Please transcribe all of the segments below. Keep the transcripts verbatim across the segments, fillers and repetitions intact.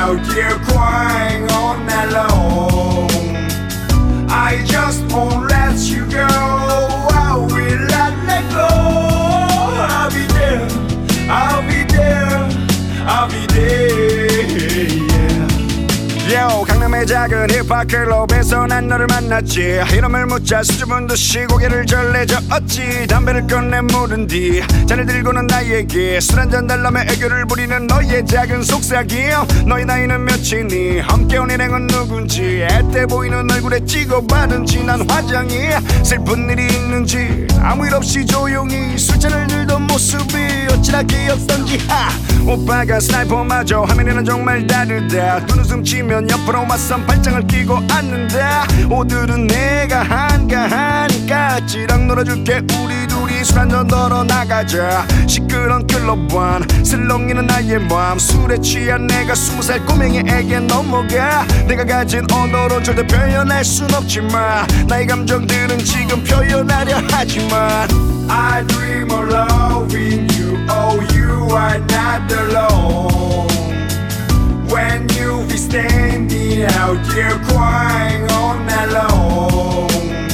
out here crying all night long. I just won't let you go. I will not let go. I'll be there, I'll be there, I'll be there, yeah. Yo, 강남의 작은 힙합 클럽에서 난 너를 만났지. 이름을 묻자 수줍은 듯이 고개를 절레 저었지. 담배를 꺼내 물은 뒤 잔을 들고는 나에게 술 한잔 달라며 애교를 부리는 너의 작은 속삭임. 너의 나이는 몇이니 함께 온 일행은 누군지 애때 보이는 얼굴에 찍어받은 진한 화장이 슬픈 일이 있는지 아무 일 없이 조용히 술잔을 들던 모습이 어찌나 귀엽던지. 하! 오빠가 스나이퍼마저 화면에는 정말 다르다. 두 웃음 치면 옆으로 맞선 발장을 끼고 앉는다. 오늘은 내가 한가하니까 찌랑 놀아줄게. 우리 둘이 술 한잔 덜어 나가자. 시끄러운 클럽원 슬렁이는 나의 맘. 술에 취한 내가 스무 살 꼬맹이에게 넘어가. 내가 가진 언어로 절대 표현할 순 없지만 나의 감정들은 지금 표현하려 하지만 I dream of loving you. Oh, you are not alone. When you be standing out here crying all night long,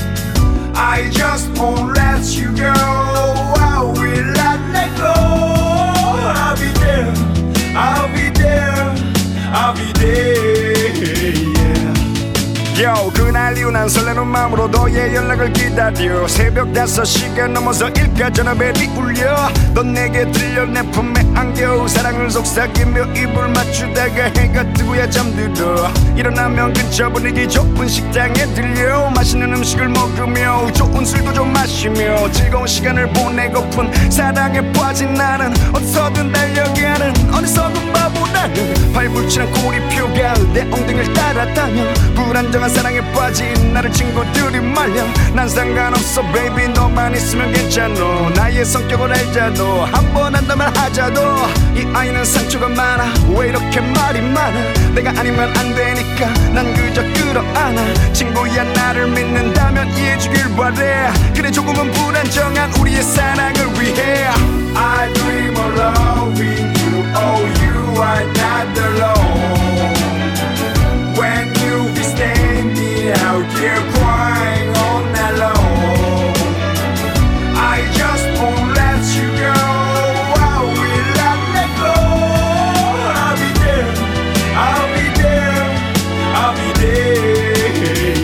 I just won't let you go. I will not let go. I'll be there, I'll be there, I'll be there, yeah. Yo, 그날 이후 난 설레는 마음으로 너의 연락을 기다려. 새벽 다섯 시가 넘어서 일가 전화벨이 울려. 넌 내게 들려 내 품에 안겨. 사랑을 속삭이며 입을 맞추다가 해가 뜨고야 잠들어. 일어나면 근처 분위기 좋은 식당에 들려. 맛있는 음식을 먹으며 좋은 술도 좀 마시며 즐거운 시간을 보내고픈 사랑에 빠진 나는 어디서든 달려가는 어리석은 바보라는 발붙이는 꼬리표가 내 엉덩이를 따라다녀. 불안정한 사랑에 빠진 나를 친구들이 말려. 난 상관없어 baby 너만 있으면 괜찮어. 나의 성격을 알자도 한번 한다면 하자도. 이 아이는 상처가 많아 왜 이렇게 말이 많아. 내가 아니면 안 되니까 난 그저 끌어안아. 친구야 나를 믿는다면 이해해주길 바래. 그래 조금은 불안정한 우리의 사랑을 위해 I dream of loving you. Oh you are not alone. When you be standing out here crying all night long, I just won't let you go. I will not let go. I'll be there, I'll be there, I'll be there,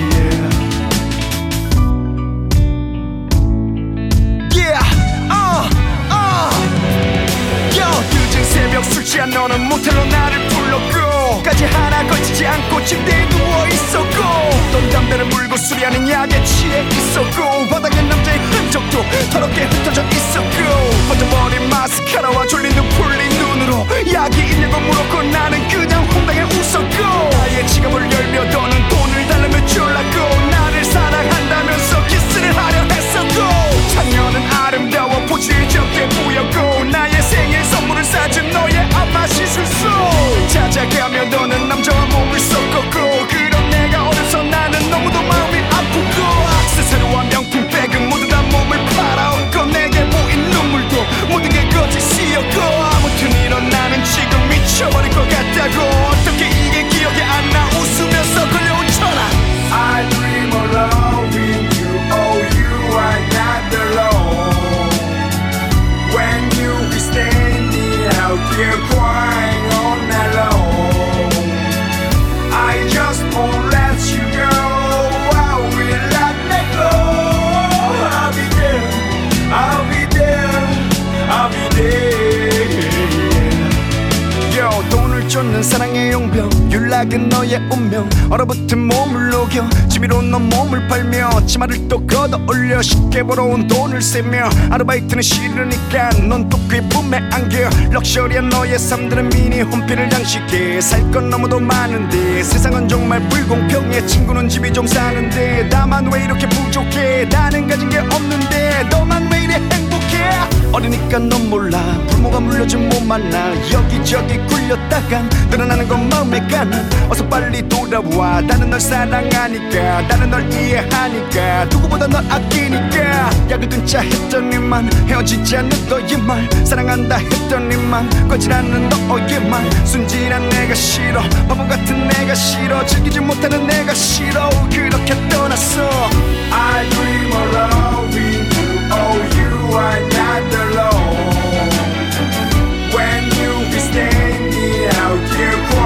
yeah. Yeah, uh, uh. Yo, 늦은 새벽 술 취한 너는 모텔로 나를 불렀고 까지 하나 걸치지 않고 침대에 누워있었고 넌 담배를 물고 수리하는 약에 취해 있었고 바닥에 남자의 흔적도 더럽게 흩어져 있었고 번져버린 마스카라와 졸린 듯 풀린 눈으로 약이 있냐고 물었고 나는 그냥 황당해 웃었고 나의 지갑을 열며 너는 돈을 달라며 졸랐고 나를 사랑한다면서 키스를 하려 했었고 작년은 아름다워 보질 적게 보였고 나의 생일 선물을 사준 너의 안마 시술소 찾아가며 너는 남자와 몸을 섞었고 그런 내가 어려서 나는 너무도 마음이 아프고 액세서리와 명품백은 모두 다 몸을 팔아왔고 내게 보인 눈물도 모든 게 거짓이었고 아무튼 이런 나는 지금 미쳐버릴 것 같다고 어떻게 이게 기억이 안 나 웃으면서 걸려온 전화 I dream of loving you. Oh you are not alone. When you be standing out here crying all night long, I just won't let you go. I will not let go. I'll be there, I'll be there, I'll be there. Yo, 돈을 쫓는 사랑의 용병 연락은 너의 운명 얼어붙은 몸을 녹여 취미로 넌 몸을 팔며 치마를 또 걷어올려 쉽게 벌어온 돈을 세며 아르바이트는 싫으니까 넌 또 귀품에 안겨 럭셔리한 너의 삶들은 미니 홈피를 장식해 살 건 너무도 많은데 세상은 정말 불공평해 친구는 집이 좀 사는데 나만 왜 이렇게 부족해 나는 가진 게 없는데 너만 왜 이래 행복해 어리니까 넌 몰라 불모가 물려준 몸 만나 여기저기 굴렸다간 늘어나는 건 마음의 간 어서 빨리 돌아와 나는 널 사랑하니까 나는 널 이해하니까 누구보다 널 아끼니까 약을 끊자 했더니만 헤어지지 않는 너의 말 사랑한다 했더니만 꺼질 않는 너의 말 순진한 내가 싫어 바보 같은 내가 싫어 즐기지 못하는 내가 싫어 그렇게 떠났어 I dream of loving you oh you are not alone when you be standing out here